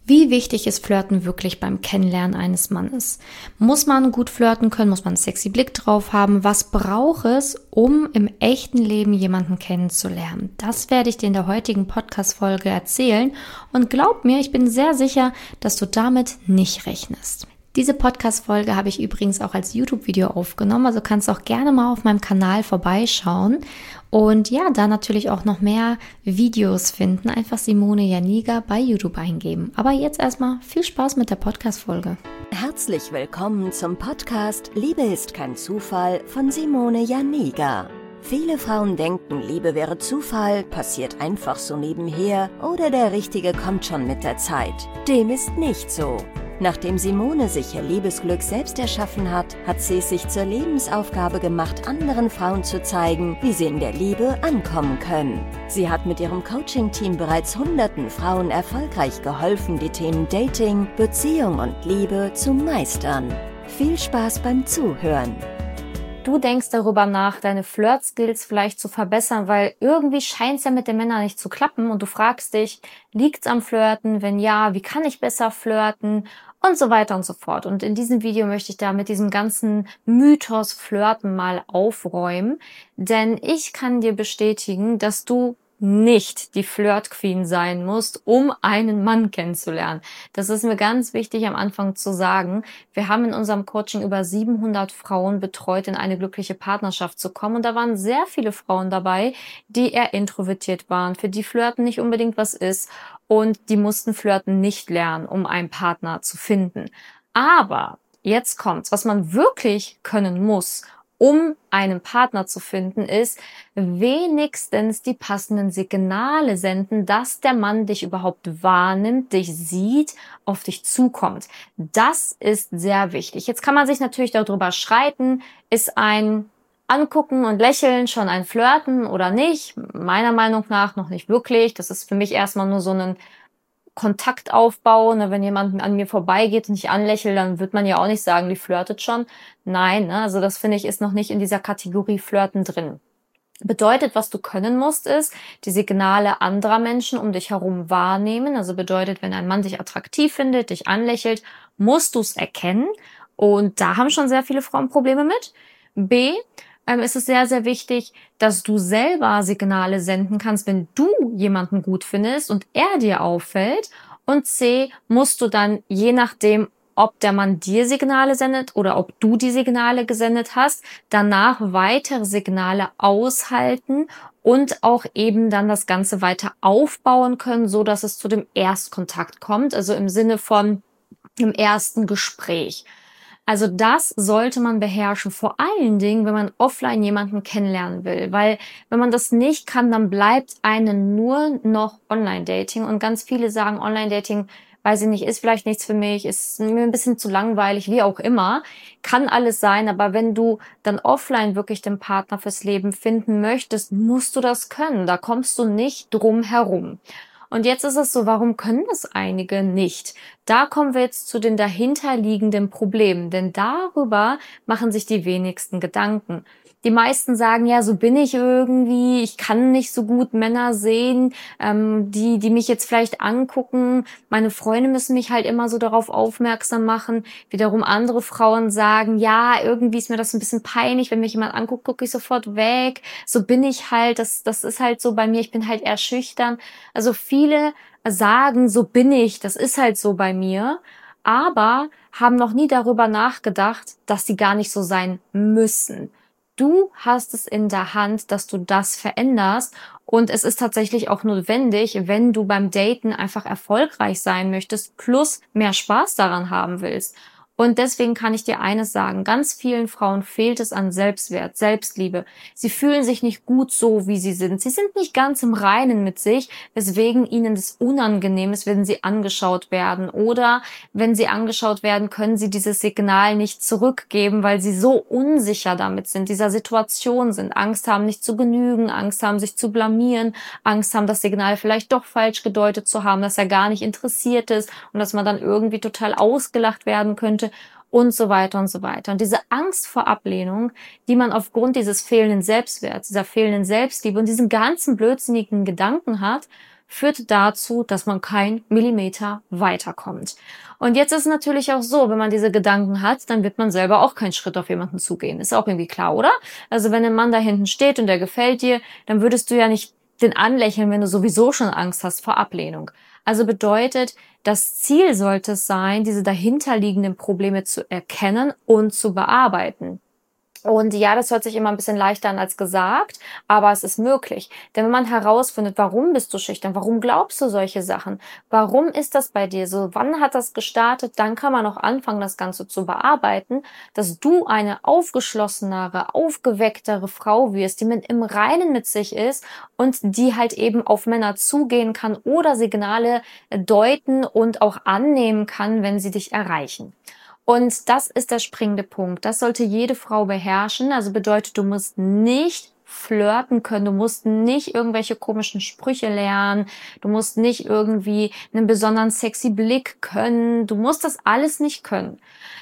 Wie wichtig ist Flirten wirklich beim Kennenlernen eines Mannes? Muss man gut flirten können? Muss man einen sexy Blick drauf haben? Was braucht es, um im echten Leben jemanden kennenzulernen? Das werde ich dir in der heutigen Podcast-Folge erzählen und glaub mir, ich bin sehr sicher, dass du damit nicht rechnest. Diese Podcast-Folge habe ich übrigens auch als YouTube-Video aufgenommen, also kannst auch gerne mal auf meinem Kanal vorbeischauen und ja, da natürlich auch noch mehr Videos finden. Einfach Simone Janiga bei YouTube eingeben. Aber jetzt erstmal viel Spaß mit der Podcast-Folge. Herzlich willkommen zum Podcast Liebe ist kein Zufall von Simone Janiga. Viele Frauen denken, Liebe wäre Zufall, passiert einfach so nebenher oder der Richtige kommt schon mit der Zeit. Dem ist nicht so. Nachdem Simone sich ihr Liebesglück selbst erschaffen hat, hat sie es sich zur Lebensaufgabe gemacht, anderen Frauen zu zeigen, wie sie in der Liebe ankommen können. Sie hat mit ihrem Coaching-Team bereits hunderten Frauen erfolgreich geholfen, die Themen Dating, Beziehung und Liebe zu meistern. Viel Spaß beim Zuhören! Du denkst darüber nach, deine Flirt-Skills vielleicht zu verbessern, weil irgendwie scheint es ja mit den Männern nicht zu klappen und du fragst dich, liegt's am Flirten? Wenn ja, wie kann ich besser flirten? Und so weiter und so fort. Und in diesem Video möchte ich da mit diesem ganzen Mythos Flirten mal aufräumen, denn ich kann dir bestätigen, dass du nicht die Flirt-Queen sein musst, um einen Mann kennenzulernen. Das ist mir ganz wichtig am Anfang zu sagen. Wir haben in unserem Coaching über 700 Frauen betreut, in eine glückliche Partnerschaft zu kommen. Und da waren sehr viele Frauen dabei, die eher introvertiert waren, für die Flirten nicht unbedingt was ist. Und die mussten Flirten nicht lernen, um einen Partner zu finden. Aber jetzt kommt's, was man wirklich können muss, um einen Partner zu finden, ist wenigstens die passenden Signale senden, dass der Mann dich überhaupt wahrnimmt, dich sieht, auf dich zukommt. Das ist sehr wichtig. Jetzt kann man sich natürlich darüber streiten, ist ein Angucken und Lächeln schon ein Flirten oder nicht? Meiner Meinung nach noch nicht wirklich. Das ist für mich erstmal nur so ein Kontaktaufbau, ne, wenn jemand an mir vorbeigeht und ich anlächle, dann wird man ja auch nicht sagen, die flirtet schon. Nein, ne, also das finde ich ist noch nicht in dieser Kategorie Flirten drin. Bedeutet, was du können musst, ist die Signale anderer Menschen um dich herum wahrnehmen. Also bedeutet, wenn ein Mann dich attraktiv findet, dich anlächelt, musst du es erkennen. Und da haben schon sehr viele Frauen Probleme mit. B, ist es sehr, sehr wichtig, dass du selber Signale senden kannst, wenn du jemanden gut findest und er dir auffällt. Und C, musst du dann, je nachdem, ob der Mann dir Signale sendet oder ob du die Signale gesendet hast, danach weitere Signale aushalten und auch eben dann das Ganze weiter aufbauen können, so dass es zu dem Erstkontakt kommt, also im Sinne von im ersten Gespräch. Also das sollte man beherrschen, vor allen Dingen, wenn man offline jemanden kennenlernen will, weil wenn man das nicht kann, dann bleibt einem nur noch Online-Dating und ganz viele sagen, Online-Dating, weiß ich nicht, ist vielleicht nichts für mich, ist mir ein bisschen zu langweilig, wie auch immer, kann alles sein, aber wenn du dann offline wirklich den Partner fürs Leben finden möchtest, musst du das können, da kommst du nicht drum herum. Und jetzt ist es so, warum können das einige nicht? Da kommen wir jetzt zu den dahinterliegenden Problemen, denn darüber machen sich die wenigsten Gedanken. Die meisten sagen, ja, so bin ich irgendwie, ich kann nicht so gut Männer sehen, die mich jetzt vielleicht angucken. Meine Freunde müssen mich halt immer so darauf aufmerksam machen. Wiederum andere Frauen sagen, ja, irgendwie ist mir das ein bisschen peinlich, wenn mich jemand anguckt, gucke ich sofort weg. So bin ich halt, das ist halt so bei mir, ich bin halt eher schüchtern. Also viele sagen, so bin ich, das ist halt so bei mir, aber haben noch nie darüber nachgedacht, dass sie gar nicht so sein müssen. Du hast es in der Hand, dass du das veränderst und es ist tatsächlich auch notwendig, wenn du beim Daten einfach erfolgreich sein möchtest, plus mehr Spaß daran haben willst. Und deswegen kann ich dir eines sagen, ganz vielen Frauen fehlt es an Selbstwert, Selbstliebe. Sie fühlen sich nicht gut so, wie sie sind. Sie sind nicht ganz im Reinen mit sich, weswegen ihnen das unangenehm ist, wenn sie angeschaut werden. Oder wenn sie angeschaut werden, können sie dieses Signal nicht zurückgeben, weil sie so unsicher damit sind, dieser Situation sind, Angst haben, nicht zu genügen, Angst haben, sich zu blamieren, Angst haben, das Signal vielleicht doch falsch gedeutet zu haben, dass er gar nicht interessiert ist und dass man dann irgendwie total ausgelacht werden könnte. Und so weiter und so weiter. Und diese Angst vor Ablehnung, die man aufgrund dieses fehlenden Selbstwerts, dieser fehlenden Selbstliebe und diesen ganzen blödsinnigen Gedanken hat, führt dazu, dass man keinen Millimeter weiterkommt. Und jetzt ist es natürlich auch so, wenn man diese Gedanken hat, dann wird man selber auch keinen Schritt auf jemanden zugehen. Ist auch irgendwie klar, oder? Also wenn ein Mann da hinten steht und der gefällt dir, dann würdest du ja nicht den anlächeln, wenn du sowieso schon Angst hast vor Ablehnung. Also bedeutet, das Ziel sollte es sein, diese dahinterliegenden Probleme zu erkennen und zu bearbeiten. Und ja, das hört sich immer ein bisschen leichter an als gesagt, aber es ist möglich. Denn wenn man herausfindet, warum bist du schüchtern, warum glaubst du solche Sachen, warum ist das bei dir so, wann hat das gestartet, dann kann man auch anfangen, das Ganze zu bearbeiten, dass du eine aufgeschlossenere, aufgewecktere Frau wirst, die im Reinen mit sich ist und die halt eben auf Männer zugehen kann oder Signale deuten und auch annehmen kann, wenn sie dich erreichen. Und das ist der springende Punkt. Das sollte jede Frau beherrschen. Also bedeutet, du musst nicht flirten können, du musst nicht irgendwelche komischen Sprüche lernen, du musst nicht irgendwie einen besonderen sexy Blick können, du musst das alles nicht können.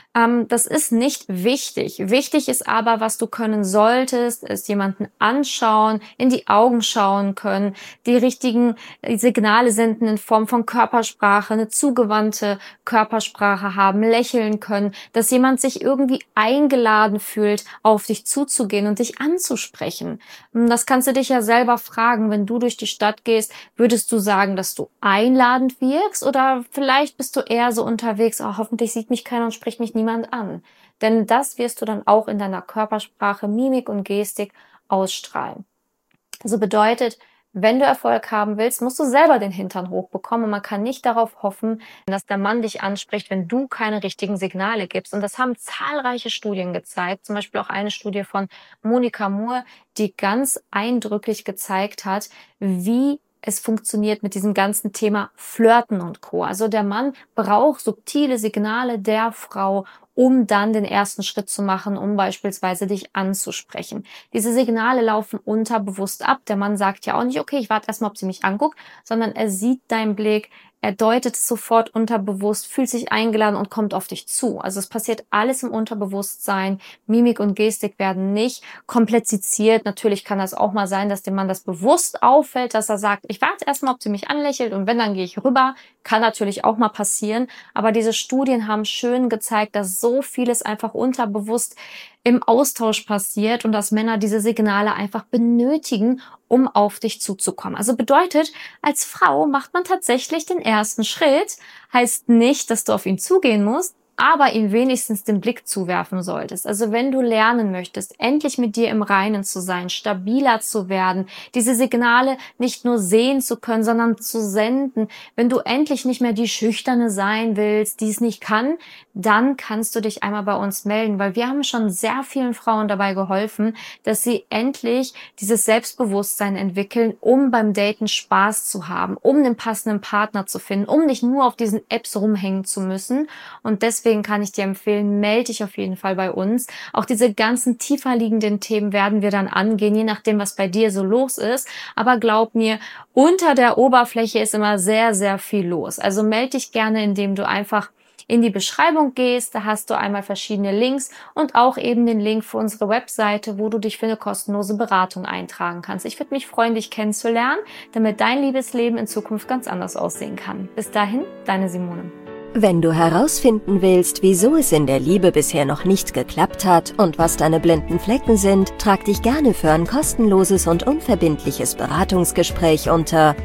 Das ist nicht wichtig. Wichtig ist aber, was du können solltest, ist jemanden anschauen, in die Augen schauen können, die richtigen Signale senden in Form von Körpersprache, eine zugewandte Körpersprache haben, lächeln können, dass jemand sich irgendwie eingeladen fühlt, auf dich zuzugehen und dich anzusprechen. Das kannst du dich ja selber fragen, wenn du durch die Stadt gehst, würdest du sagen, dass du einladend wirkst oder vielleicht bist du eher so unterwegs, hoffentlich sieht mich keiner und spricht mich niemand an. Denn das wirst du dann auch in deiner Körpersprache, Mimik und Gestik ausstrahlen. Also bedeutet, wenn du Erfolg haben willst, musst du selber den Hintern hochbekommen und man kann nicht darauf hoffen, dass der Mann dich anspricht, wenn du keine richtigen Signale gibst. Und das haben zahlreiche Studien gezeigt, zum Beispiel auch eine Studie von Monika Moore, die ganz eindrücklich gezeigt hat, wie es funktioniert mit diesem ganzen Thema Flirten und Co. Also der Mann braucht subtile Signale der Frau, um dann den ersten Schritt zu machen, um beispielsweise dich anzusprechen. Diese Signale laufen unterbewusst ab. Der Mann sagt ja auch nicht, okay, ich warte erstmal, ob sie mich anguckt, sondern er sieht deinen Blick, er deutet es sofort unterbewusst, fühlt sich eingeladen und kommt auf dich zu. Also es passiert alles im Unterbewusstsein. Mimik und Gestik werden nicht komplexiziert. Natürlich kann das auch mal sein, dass dem Mann das bewusst auffällt, dass er sagt, ich warte erstmal, ob sie mich anlächelt und wenn, dann gehe ich rüber. Kann natürlich auch mal passieren. Aber diese Studien haben schön gezeigt, dass so vieles einfach unterbewusst im Austausch passiert und dass Männer diese Signale einfach benötigen, um auf dich zuzukommen. Also bedeutet, als Frau macht man tatsächlich den ersten Schritt, heißt nicht, dass du auf ihn zugehen musst, aber ihm wenigstens den Blick zuwerfen solltest. Also wenn du lernen möchtest, endlich mit dir im Reinen zu sein, stabiler zu werden, diese Signale nicht nur sehen zu können, sondern zu senden, wenn du endlich nicht mehr die Schüchterne sein willst, die es nicht kann, dann kannst du dich einmal bei uns melden, weil wir haben schon sehr vielen Frauen dabei geholfen, dass sie endlich dieses Selbstbewusstsein entwickeln, um beim Daten Spaß zu haben, um einen passenden Partner zu finden, um nicht nur auf diesen Apps rumhängen zu müssen. Und deswegen kann ich dir empfehlen, melde dich auf jeden Fall bei uns. Auch diese ganzen tiefer liegenden Themen werden wir dann angehen, je nachdem, was bei dir so los ist. Aber glaub mir, unter der Oberfläche ist immer sehr, sehr viel los. Also melde dich gerne, indem du einfach in die Beschreibung gehst. Da hast du einmal verschiedene Links und auch eben den Link für unsere Webseite, wo du dich für eine kostenlose Beratung eintragen kannst. Ich würde mich freuen, dich kennenzulernen, damit dein Liebesleben in Zukunft ganz anders aussehen kann. Bis dahin, deine Simone. Wenn du herausfinden willst, wieso es in der Liebe bisher noch nicht geklappt hat und was deine blinden Flecken sind, trag dich gerne für ein kostenloses und unverbindliches Beratungsgespräch unter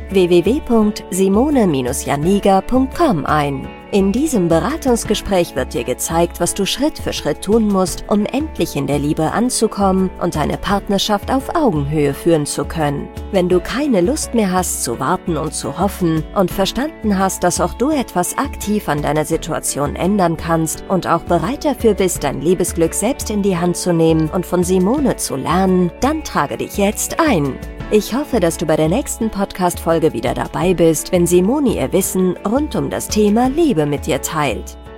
www.simone-janiga.com ein. In diesem Beratungsgespräch wird dir gezeigt, was du Schritt für Schritt tun musst, um endlich in der Liebe anzukommen und eine Partnerschaft auf Augenhöhe führen zu können. Wenn du keine Lust mehr hast zu warten und zu hoffen und verstanden hast, dass auch du etwas aktiv an deiner Situation ändern kannst und auch bereit dafür bist, dein Liebesglück selbst in die Hand zu nehmen und von Simone zu lernen, dann trage dich jetzt ein. Ich hoffe, dass du bei der nächsten Podcast-Folge wieder dabei bist, wenn Simone ihr Wissen rund um das Thema Liebe mit dir teilt.